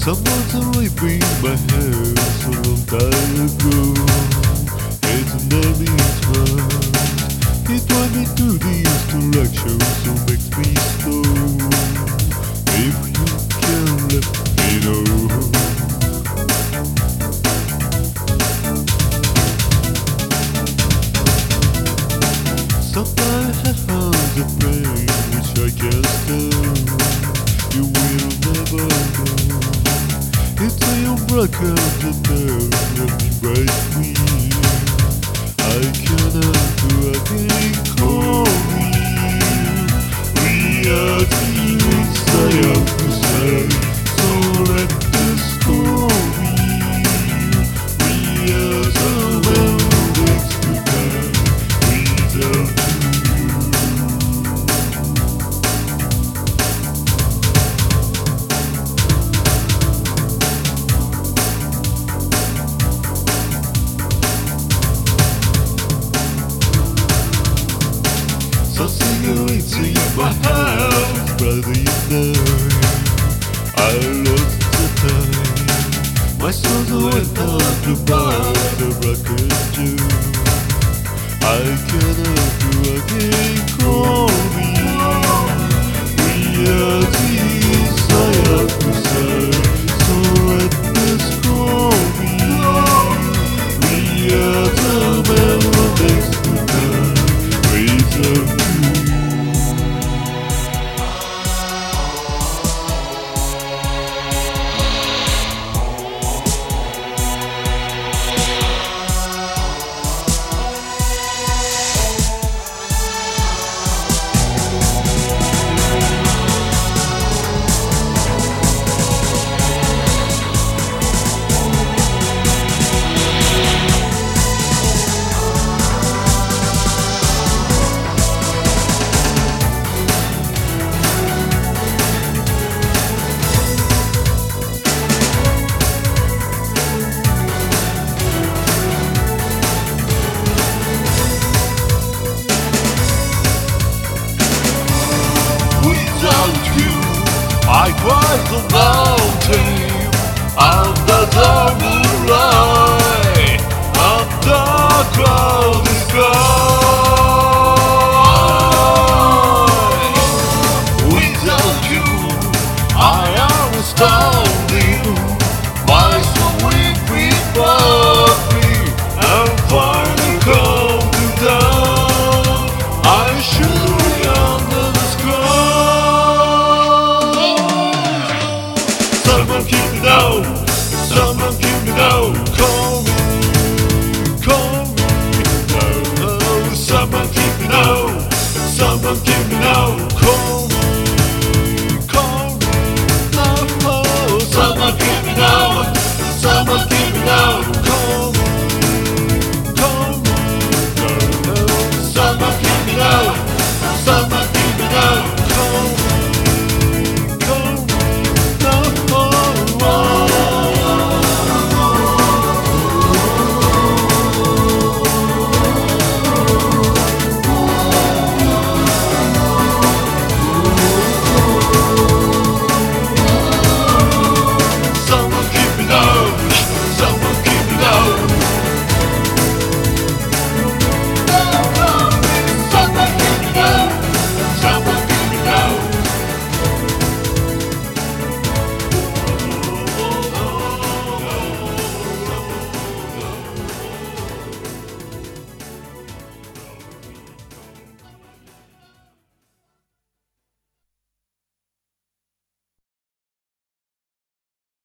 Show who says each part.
Speaker 1: Someone's raping my hair so long time ago. It's an enemy's mind. He drive me to the instruction, so makes me slow. If you can let me know. Sometimes I have the pain which I can't stand. You will never know. It's a unbroken the nerve and embrace me. I cannot do again. Call me. We are the inside to say. So let this call me. We are the moments to come without you. So cigarettes in my house, brother, you know I lost the time. My soul went on to buy the broken Jew. I cannot do again. Call me. We are the inside to say. So let us call me. We are the melodies to come without you. Without you, I climb the mountain under the moonlight, under cloudy sky.